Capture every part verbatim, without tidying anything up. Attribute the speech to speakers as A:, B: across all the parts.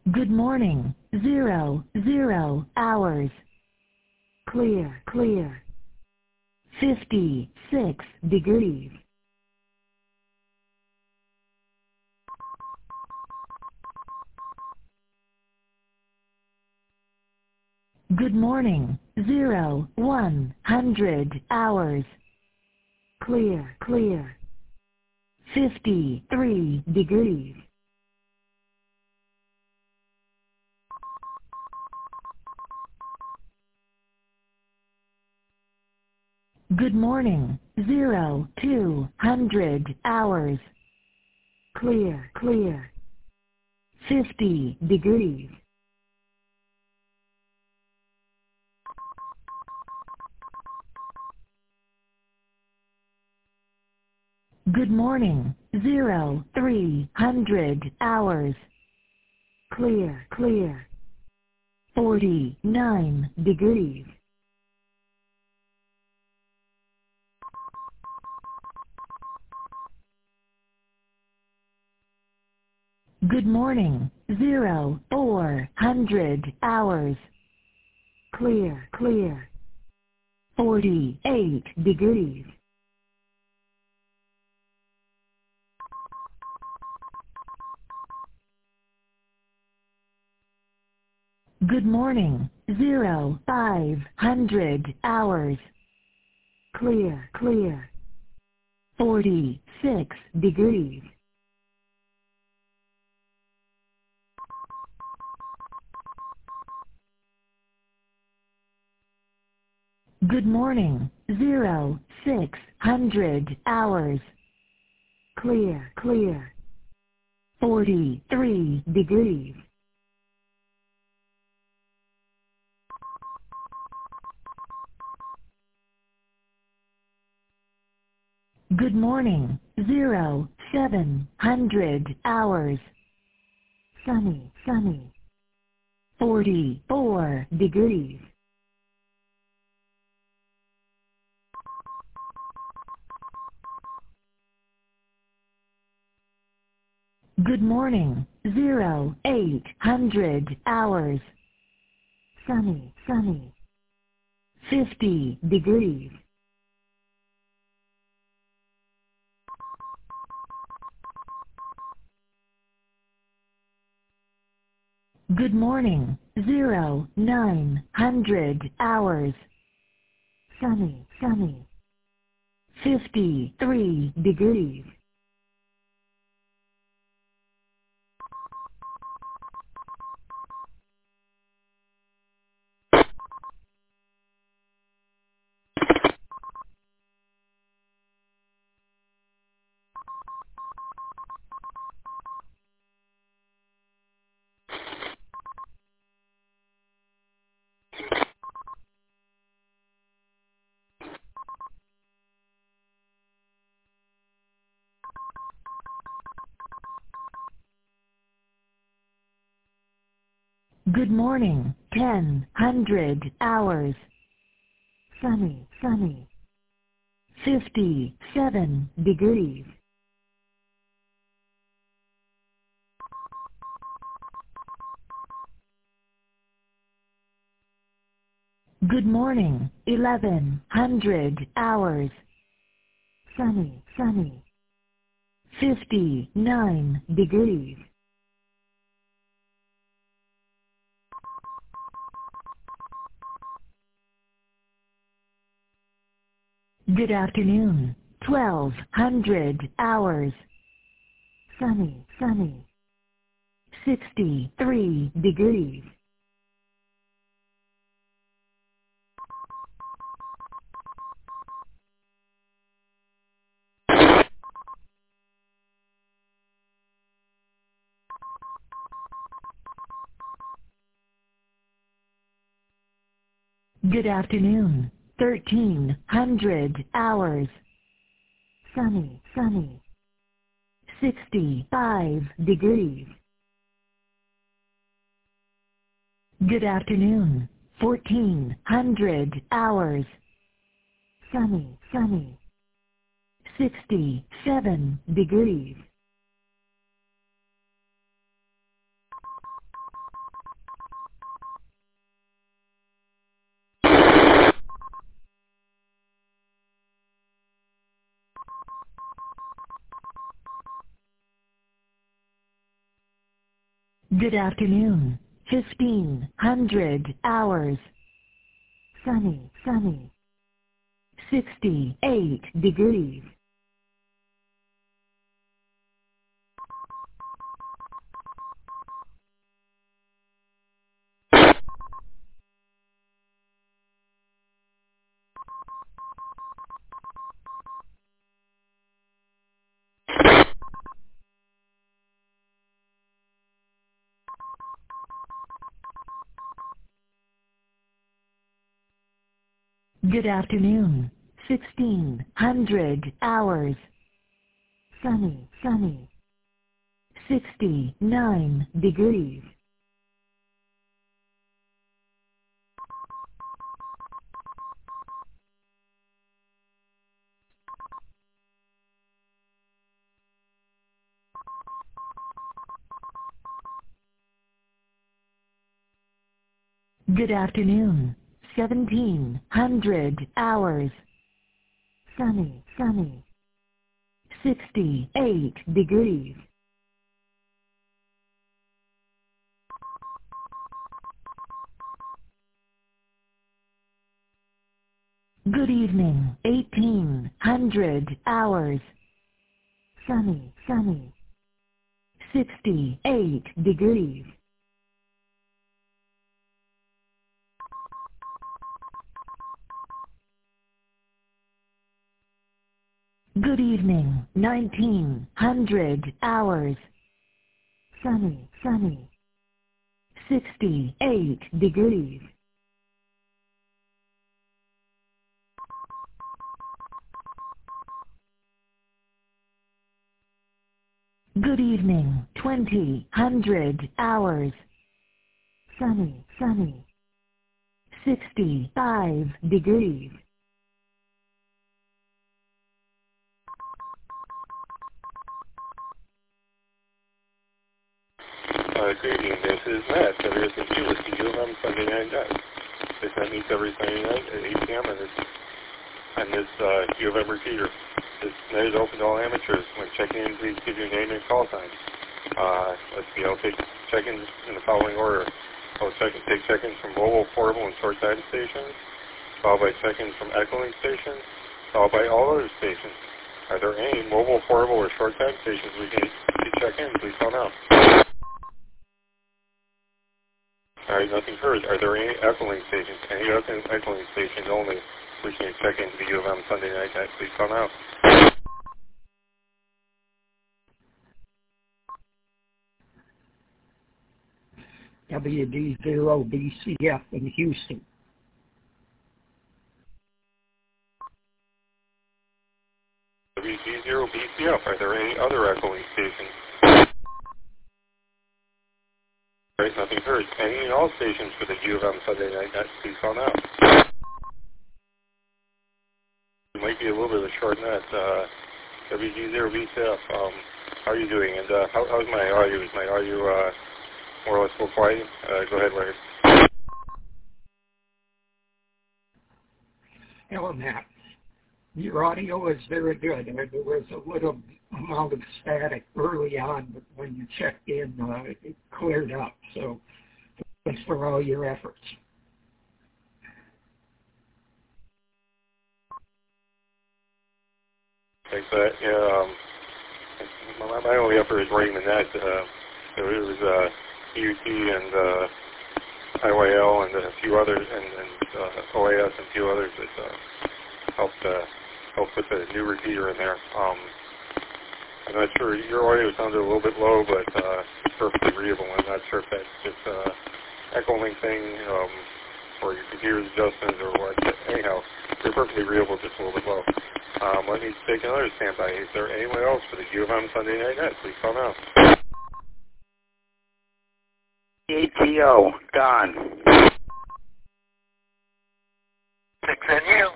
A: Good morning. Zero, zero hours. Clear, clear. fifty-six degrees. Good morning. Zero, one hundred hours. Clear, clear. fifty-three degrees. Good morning. Zero, two hundred hours. Clear, clear. fifty degrees. Good morning. Zero, three hundred hours. Clear, clear. forty-nine degrees. Good morning. Zero, four hundred hours. Clear, clear. forty-eight degrees. Good morning. Zero, five hundred hours. Clear, clear. forty-six degrees. Good morning. Zero, six hundred hours. Clear, clear. forty-three degrees. Good morning. Zero, seven hundred hours. Sunny, sunny. forty-four degrees. Good morning. Zero, eight hundred hours. Sunny, sunny. fifty degrees. Good morning. Zero, nine hundred hours. Sunny, sunny. fifty-three degrees. Good morning. Ten hundred hours. Sunny, sunny. fifty-seven degrees. Good morning. Eleven hundred hours. Sunny, sunny. fifty-nine degrees. Good afternoon. Twelve hundred hours. Sunny, sunny. Sixty-three degrees. Good afternoon. Thirteen hundred hours. Sunny, sunny. Sixty-five degrees. Good afternoon. Fourteen hundred hours. Sunny, sunny. Sixty-seven degrees. Good afternoon. fifteen hundred hours. Sunny, sunny. sixty-eight degrees. Good afternoon. sixteen hundred hours. Sunny, sunny. sixty-nine degrees. Good afternoon. seventeen hundred hours. Sunny, sunny. sixty-eight degrees. Good evening. eighteen hundred hours. Sunny, sunny. sixty-eight degrees. Good evening. nineteen hundred hours. Sunny, sunny. sixty-eight degrees. Good evening. twenty hundred hours. Sunny, sunny. sixty-five degrees.
B: Uh, good evening, this is Matt, Senator at the U with the U of M Sunday Night Night. This night meets every Sunday night at eight p m and this, and this uh, U of M repeater. This night is open to all amateurs. When checking in, please give your name and call sign. Uh, let's see, I'll take check-ins in the following order. I'll check take check-ins from mobile, portable, and short-sided stations, followed by check-ins from Echolink stations, followed by all other stations. Are there any mobile, portable, or short-sided stations we can check in? Please call now. All right, nothing heard. Are there any Echolink stations? Any Echolink stations only? We can check into the U of M Sunday night. Night. Please call now.
C: W D zero B C F in Houston.
B: W D zero B C F. Are there any other Echolink stations? All right, nothing heard. Any and all stations for the U of M Sunday night. Night. Please call now. It might be a little bit of a short net. Uh, W D zero B C F. Um, how are you doing? And uh, how, how's my audio? Is my audio uh, more or less full quiet? Uh, go ahead, Larry.
C: Hello, Matt. Your audio is very good. There was a little amount of static early on, but when you checked in, uh, it cleared up. So thanks for all your efforts.
B: Thanks for that. Yeah, um, my, my only effort is writing the net. Uh, so it was uh, E U T and uh, I Y L and a few others, and, and uh, O A S and a few others that uh, helped uh, helped put the new repeater in there. Um, I'm not sure, your audio sounded a little bit low, but uh, it's perfectly readable. I'm not sure if that's just uh, Echolink thing um, or your computer's adjustments or what. But anyhow, they're perfectly readable, just a little bit low. Um, let me take another standby. Is there anyone else for the U of M Sunday Night Net? Please call now.
D: A T O, Don. six N U.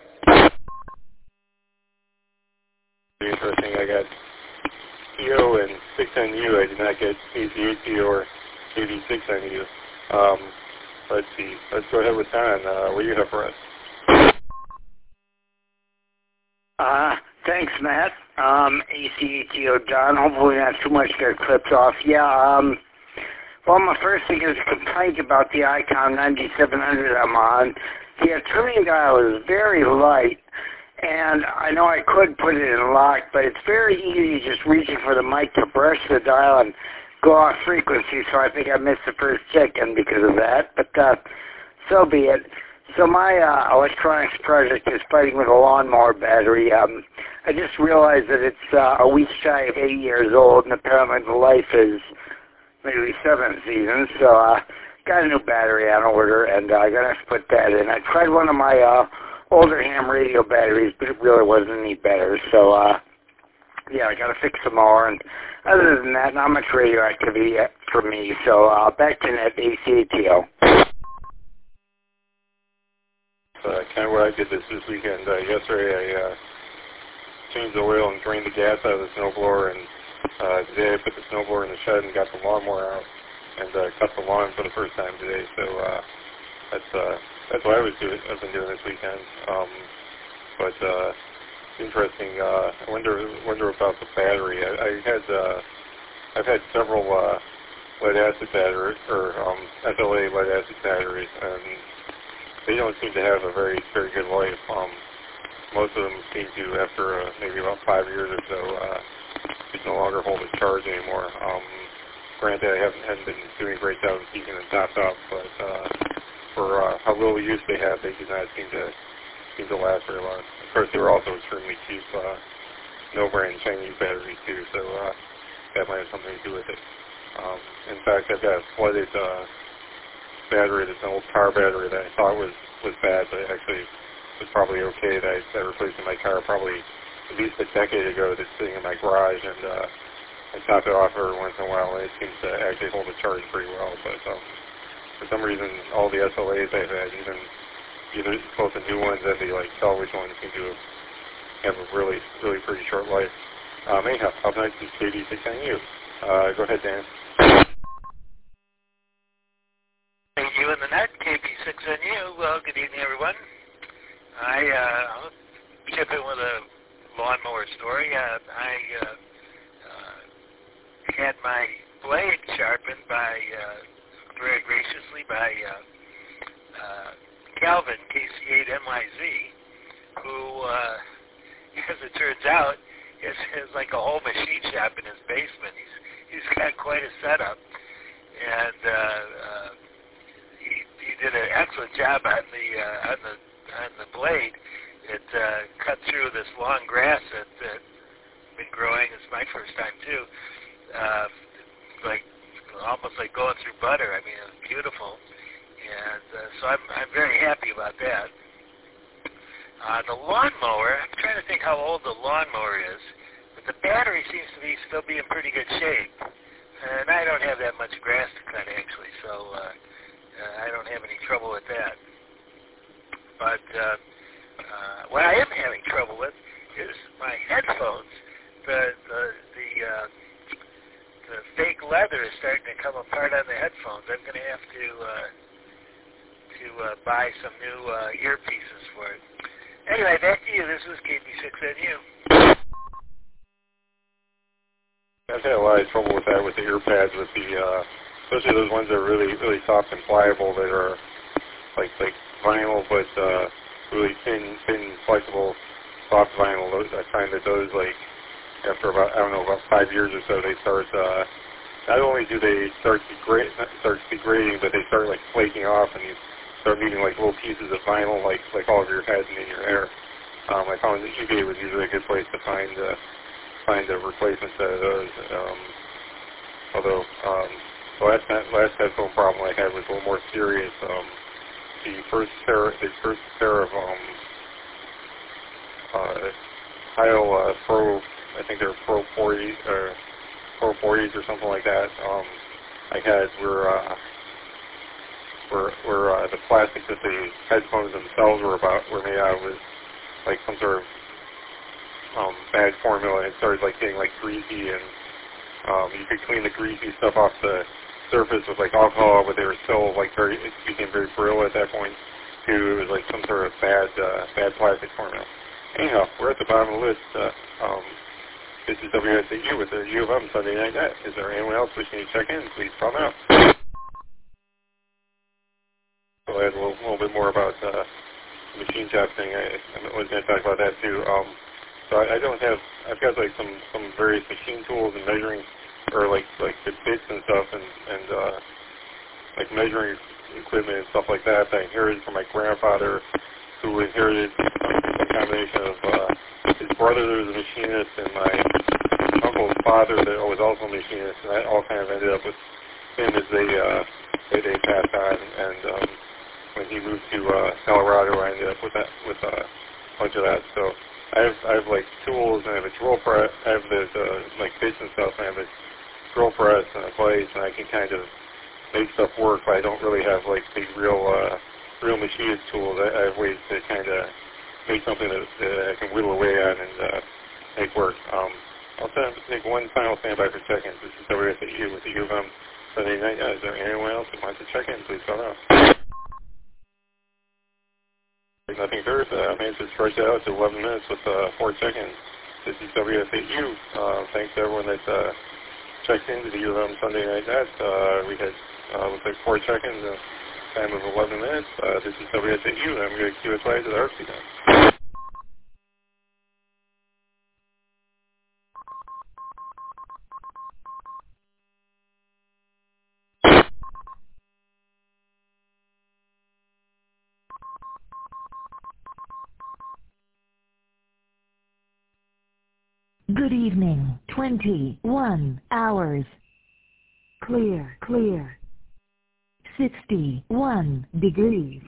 B: Very interesting. I got T O and six N U. I did not get A C A T or A V six N U. Um, let's see. Let's go ahead with Don. Uh, what do you have for us?
D: Uh, thanks, Matt. Um, A C A T O, Don. Hopefully not too much got clipped off. Yeah, um, Well, my first thing is a complaint about the Icon ninety-seven hundred I'm on. The tuning dial is very light, and I know I could put it in lock, but it's very easy just reaching for the mic to brush the dial and go off frequency, so I think I missed the first check-in because of that, but uh, so be it. So my uh, electronics project is fighting with a lawnmower battery. Um, I just realized that it's uh, a week shy of eight years old, and apparently the life is maybe seven seasons, so uh, got a new battery on order, and uh, I'm going to have to put that in. I tried one of my uh, older ham radio batteries, but it really wasn't any better, so uh, yeah, I got to fix some more, and other than that, not much radioactivity yet for me, so uh, back to net A C A T O.
B: Uh, kind of what I did this this weekend. Uh, yesterday I uh, changed the oil and drained the gas out of the snowblower, and uh, today I put the snowblower in the shed and got the lawnmower out and uh, cut the lawn for the first time today. So uh, that's uh, that's what I was doing. I've been doing this weekend. Um, but uh, interesting. Uh, I wonder wonder about the battery. I, I had uh, I've had several uh, lead acid batteries or um, S L A lead acid batteries, and they don't seem to have a very, very good life. Um, most of them seem to, after uh, maybe about five years or so, uh, they no longer hold a charge anymore. Um, granted, I haven't, haven't been doing a great job of keeping them topped up, but uh, for uh, how little use they have, they do not seem to seem to last very long. Of course, they were also extremely cheap, uh, no-brand Chinese batteries too, so uh, that might have something to do with it. Um, in fact, I've got a flooded uh, battery that's an old car battery that I thought was, was bad, but it actually was probably okay that I, that I replaced in my car probably at least a decade ago that's sitting in my garage, and uh, I top it off every once in a while, and it seems to actually hold a charge pretty well. But um, for some reason, all the S L As I've had, even either both the new ones and the like salvage ones, seem to have a really, really pretty short life. Um, anyhow, up next is K B six N U. Uh, go ahead, Dan.
E: You in the net, K B six N U. Well, good evening, everyone. I, uh, I'll chip in with a lawnmower story. Uh, I uh, uh, had my blade sharpened by, uh, very graciously, by uh, uh, Calvin, K C eight M Y Z, who, uh, as it turns out, is, is like a whole machine shop in his basement. He's, he's got quite a setup. And, uh, uh, He, he did an excellent job on the uh, on the on the blade. It uh, cut through this long grass that that been growing. It's my first time too. Uh, like almost like going through butter. I mean, it was beautiful, and uh, so I'm I'm very happy about that. Uh, the lawnmower. I'm trying to think how old the lawnmower is, but the battery seems to be still be in pretty good shape, and I don't have that much grass to cut actually, so. Uh, Uh, I don't have any trouble with that. But uh, uh, what I am having trouble with is my headphones. The the the, uh, the fake leather is starting to come apart on the headphones. I'm going to have to uh, to uh, buy some new uh, earpieces for it. Anyway, back to you. This is K B six N U.
B: I've had a lot of trouble with that with the ear pads, with the uh, especially those ones that are really, really soft and pliable, that are like like vinyl, but uh, really thin, thin, flexible, soft vinyl. Those, I find that those, like, after about, I don't know, about five years or so, they start, uh, not only do they start degrade, start degrading, but they start, like, flaking off, and you start leaving, like, little pieces of vinyl, like, like all of your head and in your hair. Um, I found that eBay was usually a good place to find, uh, find a replacement set of those. Um, although, um, The last, last headphone problem I had was a little more serious. Um, the first pair, the first pair of um, uh, Heil uh, Pro, I think they're Pro forty or Pro forties or something like that. Um, I had were uh, were were uh, the plastic that the headphones themselves were about were made out of was like some sort of um, bad formula, and it started like getting like greasy, and um, you could clean the greasy stuff off the surface with like alcohol, but they were still like very, it became very brittle at that point too. It was like some sort of bad, uh, bad plastic formula. Anyhow, we're at the bottom of the list. Uh, um, this is W S A U with the U of M Sunday Night Net. Is there anyone else wishing to check in? Please call now. bit more about uh, machine testing. I, I was going to talk about that too. Um, so I, I don't have, I've got like some, some various machine tools and measuring, or like like the bits and stuff, and, and uh, like measuring equipment and stuff like that that I inherited from my grandfather, who inherited a combination of uh, his brother that was a machinist and my uncle's father that was also a machinist, and that all kind of ended up with him as they uh, they, they passed on. And um, when he moved to uh, Colorado, I ended up with that with uh, a bunch of that. So I have I have like tools, and I have a drill press. I have the, the like bits and stuff. And I have a drill press and a vise, and I can kind of make stuff work, but I don't really have like the real uh, real machinist tools. I, I have ways to kind of make something that, that I can whittle away on and uh, make work. Um, I'll send, take one final standby for check-ins. This is W S A U with the U of M Sunday night. Uh, is there anyone else who wants to check in? Please call out. There's nothing further. Uh, man, just stretch it out to eleven minutes with uh, four check-ins. This is W S A U. Uh, thanks to everyone that uh, checked into the U of M Sunday night net. Uh, we had uh, looks like four check-ins in a time of eleven minutes. Uh, this is W S A U. I'm going to Q S Y to the R C now.
A: Good evening, twenty-one hours. Clear, clear. sixty-one degrees.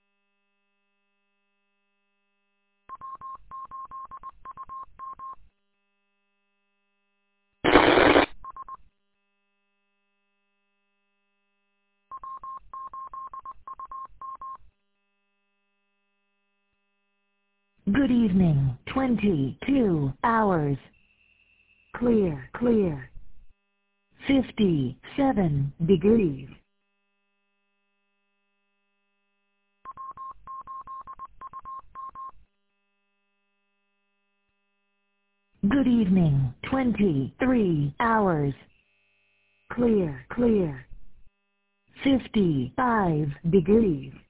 A: Good evening, twenty-two hours. Clear, clear. fifty-seven degrees. Good evening, twenty-three hours. Clear, clear. fifty-five degrees.